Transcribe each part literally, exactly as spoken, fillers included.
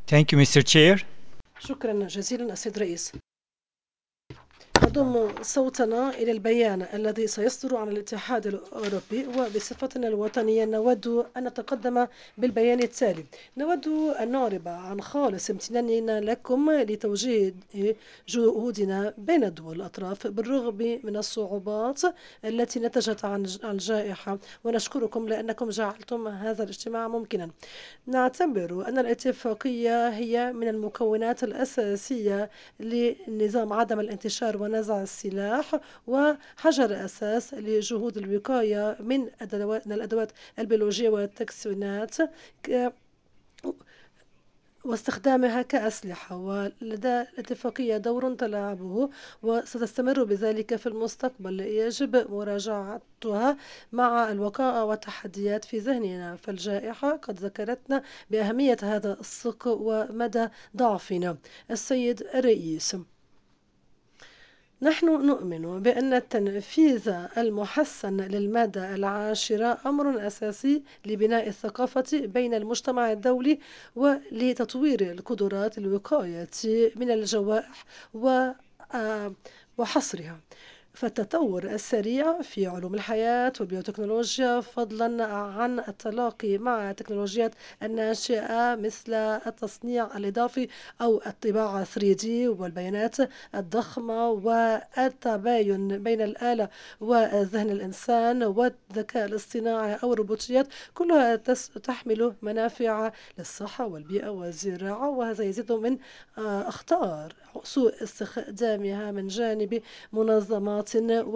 Thank you, Mister Chair. شكرا جزيلا السيد الرئيس. نضم صوتنا إلى البيان الذي سيصدر عن الاتحاد الأوروبي، وبصفتنا الوطنية نود أن نتقدم بالبيان التالي. نود أن نعرب عن خالص امتناننا لكم لتوجيه جهودنا بين الدول الأطراف بالرغم من الصعوبات التي نتجت عن الجائحة، ونشكركم لأنكم جعلتم هذا الاجتماع ممكنا. نعتبر أن الاتفاقية هي من المكونات الأساسية لنظام عدم الانتشار ونزع السلاح، وحجر أساس لجهود الوقاية من الأدوات البيولوجية والتكسينات واستخدامها كأسلحة. ولدى الاتفاقية دور تلعبه وستستمر بذلك في المستقبل. يجب مراجعتها مع الوقائع والتحديات في ذهننا، فالجائحة قد ذكرتنا بأهمية هذا الثقل ومدى ضعفنا. السيد الرئيس، نحن نؤمن بأن التنفيذ المحسن للمادة العاشرة أمر أساسي لبناء الثقافة بين المجتمع الدولي ولتطوير القدرات الوقاية من الجوائح و آه، وحصرها. فالتطور السريع في علوم الحياة والبيوتكنولوجيا، فضلا عن التلاقي مع التكنولوجيات الناشئة مثل التصنيع الإضافي أو الطباعة ثري دي والبيانات الضخمة والتباين بين الآلة وذهن الإنسان والذكاء الاصطناعي أو الروبوتيات، كلها تحمل منافع للصحة والبيئة والزراعة، وهذا يزيد من آه، أخطار سوء استخدامها من جانب منظمات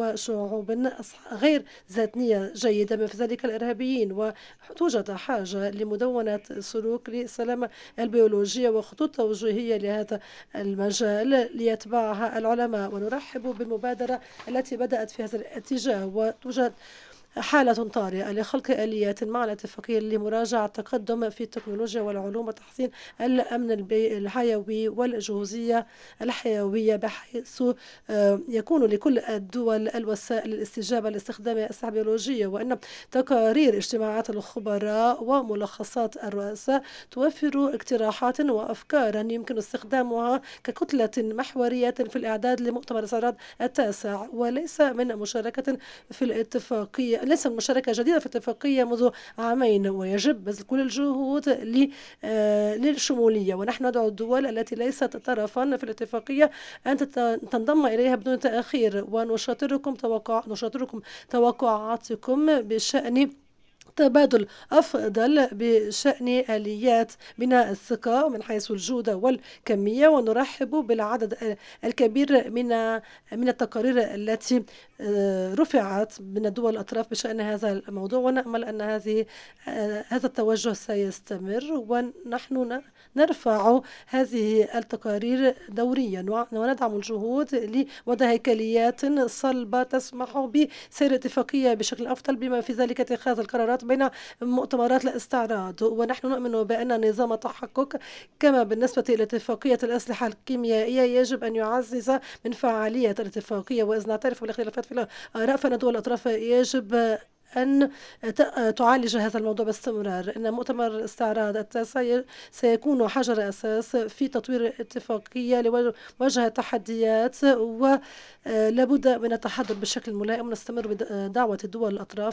وشعوب غير ذات نية جيدة من ذلك الإرهابيين. وتوجد حاجة لمدونة سلوك للسلامة البيولوجية وخطوط توجيهية لهذا المجال ليتبعها العلماء، ونرحب بالمبادرة التي بدأت في هذا الاتجاه. وتوجد حالة طارئة لخلق آليات مع الاتفاقية لمراجعة التقدم في التكنولوجيا والعلوم وتحسين الأمن الحيوي والجهوزية الحيوية، بحيث آه، يكون لكل الدول الوسائل الاستجابة لاستخدام الأسلحة البيولوجية. وأن تقارير اجتماعات الخبراء وملخصات الرؤساء توفر اقتراحات وأفكارا يمكن استخدامها ككتلة محورية في الإعداد لمؤتمر سراد التاسع، وليس من مشاركة في الاتفاقية ليس المشاركة جديدة في الاتفاقية منذ عامين، ويجب بذل كل الجهود للشمولية. ونحن ندعو الدول التي ليست طرفا في الاتفاقية أن تنضم إليها بدون تأخير، ونشاطركم توقع نشاطركم توقعاتكم بشأن تبادل أفضل بشأن آليات بناء الثقة من حيث الجودة والكمية. ونرحب بالعدد الكبير من من التقارير التي آه، رفعت من الدول الأطراف بشأن هذا الموضوع، ونأمل أن هذه آه، هذا التوجه سيستمر. ونحن نرفع هذه التقارير دوريا وندعم الجهود لوضع هيكليات صلبة تسمح بسير الاتفاقية بشكل أفضل، بما في ذلك اتخاذ القرارات بين مؤتمرات الاستعراض. ونحن نؤمن بأن نظام التحقق كما بالنسبة لاتفاقية الأسلحة الكيميائية يجب أن يعزز من فعالية الاتفاقية. وإذ نعترف بالاختلافات في الآراء، فإن دول الأطراف يجب أن تعالج هذا الموضوع باستمرار. إن مؤتمر الاستعراض التاسع سيكون حجر أساس في تطوير الاتفاقية لمواجهة التحديات، ولابد من التحضر بشكل ملائم. ونستمر بدعوة الدول الأطراف